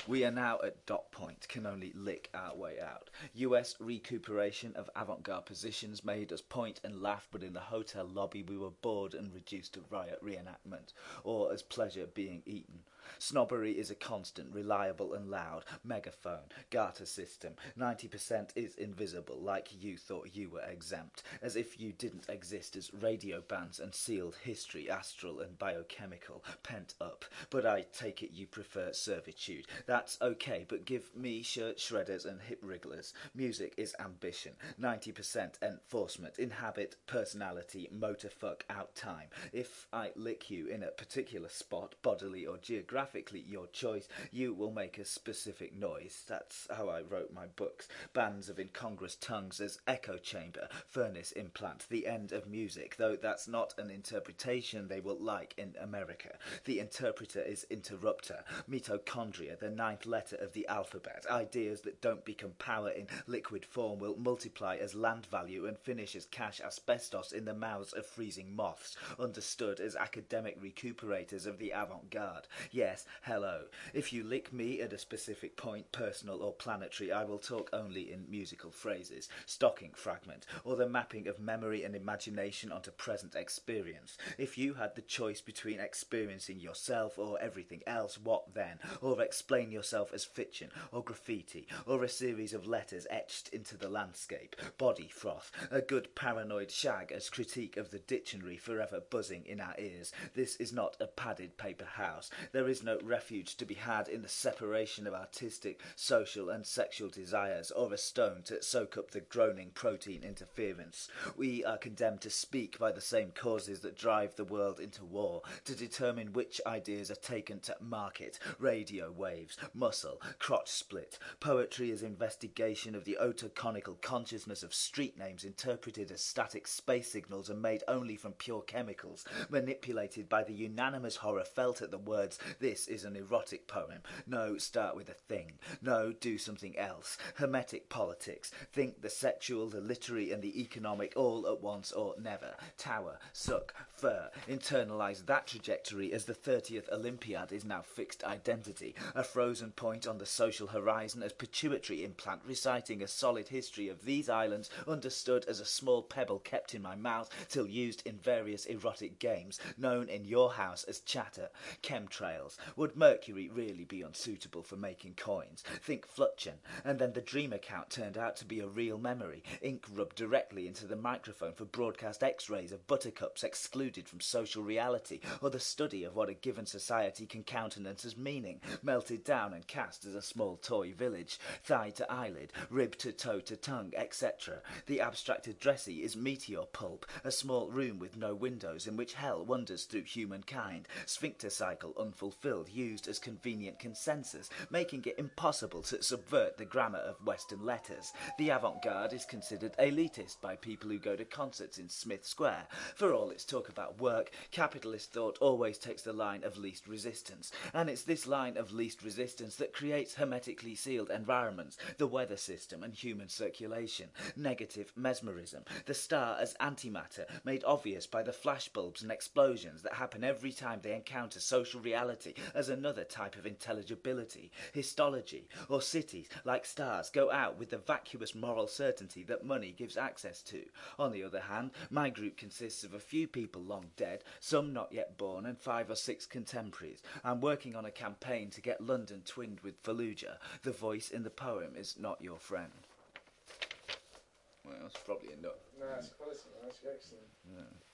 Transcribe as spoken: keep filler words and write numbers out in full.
We are now at dot point, can only lick our way out. U S recuperation of avant-garde positions made us point and laugh, but in the hotel lobby we were bored and reduced to riot reenactment, or as pleasure being eaten. Snobbery is a constant, reliable and loud, megaphone, garter system. ninety percent is invisible, like you thought you were exempt, as if you didn't exist as radio bands and sealed history, astral and biochemical, pent up. But I take it you prefer servitude. That's okay, but give me shirt shredders and hip wrigglers. Music is ambition, ninety percent enforcement, inhabit, personality, motor fuck out time. If I lick you in a particular spot, bodily or geographically your choice, you will make a specific noise. That's how I wrote my books. Bands of incongruous tongues as echo chamber, furnace implant, the end of music, though that's not an interpretation they will like in America. The interpreter is interrupter, mitochondria, the ninth letter of the alphabet. Ideas that don't become power in liquid form will multiply as land value and finish as cash asbestos in the mouths of freezing moths, understood as academic recuperators of the avant-garde. Yes, hello. If you lick me at a specific point, personal or planetary, I will talk only in musical phrases, stocking fragment, or the mapping of memory and imagination onto present experience. If you had the choice between experiencing yourself or everything else, what then? Or explain yourself as fiction, or graffiti, or a series of letters etched into the landscape. Body froth, a good paranoid shag as critique of the dictionary forever buzzing in our ears. This is not a padded paper house. There is no refuge to be had in the separation of artistic, social and sexual desires, or a stone to soak up the groaning protein interference. We are condemned to speak by the same causes that drive the world into war, to determine which ideas are taken to market, radio waves, muscle, crotch split. Poetry is investigation of the autoconical consciousness of street names interpreted as static space signals and made only from pure chemicals, manipulated by the unanimous horror felt at the words, this is an erotic poem. No, start with a thing. No, do something else. Hermetic politics. Think the sexual, the literary and the economic all at once or never. Tower, suck, fur. Internalise that trajectory as the thirtieth Olympiad is now fixed identity. A frozen point on the social horizon as pituitary implant reciting a solid history of these islands understood as a small pebble kept in my mouth till used in various erotic games, known in your house as chatter. Chemtrails. Would Mercury really be unsuitable for making coins? Think Flutchen. And then the dream account turned out to be a real memory. Ink rubbed directly into the microphone for broadcast x-rays of buttercups excluded from social reality, or the study of what a given society can countenance as meaning, melted down and cast as a small toy village, thigh to eyelid, rib to toe to tongue, et cetera. The abstracted dressy is meteor pulp, a small room with no windows in which hell wanders through humankind, sphincter cycle unfulfilled, used as convenient consensus, making it impossible to subvert the grammar of Western letters. The avant-garde is considered elitist by people who go to concerts in Smith Square. For all its talk about work, capitalist thought always takes the line of least resistance, and it's this line of least resistance that creates hermetically sealed environments, the weather system and human circulation, negative mesmerism, the star as antimatter, made obvious by the flashbulbs and explosions that happen every time they encounter social reality as another type of intelligibility, histology, or cities, like stars, go out with the vacuous moral certainty that money gives access to. On the other hand, my group consists of a few people long dead, some not yet born, and five or six contemporaries. I'm working on a campaign to get London twinned with Fallujah. The voice in the poem is not your friend. Well, that's probably enough. No, it's quality, man. That's excellent. Yeah.